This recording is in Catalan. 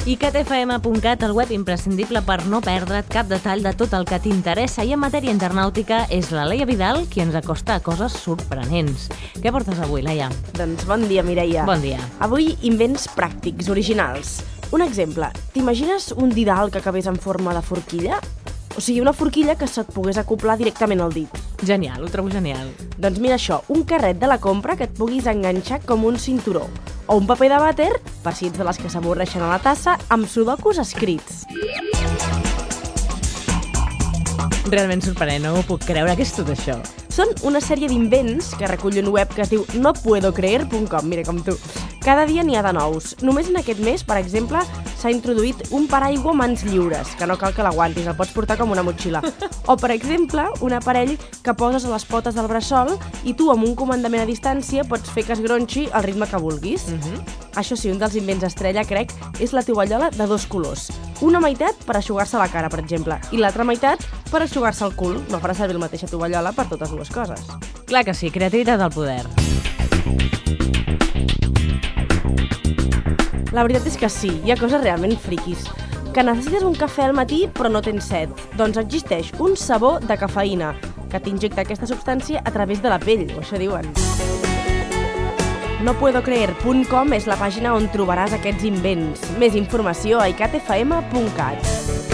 I catfm.cat, el web imprescindible per no perdre't cap detall de tot el que t'interessa. I en matèria internàutica és la Laia Vidal qui ens acosta a coses sorprenents. Què portes avui, Laia? Doncs bon dia, Mireia. Bon dia. Avui invents pràctics, originals. Un exemple, t'imagines un didal que acabés en forma de forquilla? O sigui, una forquilla que se't pogués acoblar directament al dit. Genial, ho trobo genial. Doncs mira això, un carret de la compra que et puguis enganxar com un cinturó. O un paper de vàter, per si ets de les que s'avorreixen a la tassa, amb sudokus escrits. Realment sorprenent, no ho puc creure. Què és tot això? Són una sèrie d'invents que recull un web que es diu nopuedocreer.com, mira com tu. Cada dia n'hi ha de nous. Només en aquest mes, per exemple, s'ha introduït un paraigua mans lliures, que no cal que l'aguantis, el pots portar com una motxilla. O, per exemple, un aparell que poses a les potes del bressol i tu, amb un comandament a distància, pots fer que es gronxi al ritme que vulguis. Això sí, un dels invents estrella, crec, és la tovallola de 2 colors. Una meitat per eixugar-se la cara, per exemple, i l'altra meitat per eixugar-se el cul. No farà servir la mateixa tovallola per totes dues coses. Clar que sí, creativitat al poder. La veritat és que sí, hi ha coses realment friquis. Que necessites un cafè al matí però no tens set. Doncs existeix un sabó de cafeïna que t'injecta aquesta substància a través de la pell, o això diuen. Nopuedocreer.com és la pàgina on trobaràs aquests invents. Més informació a icatfm.cat.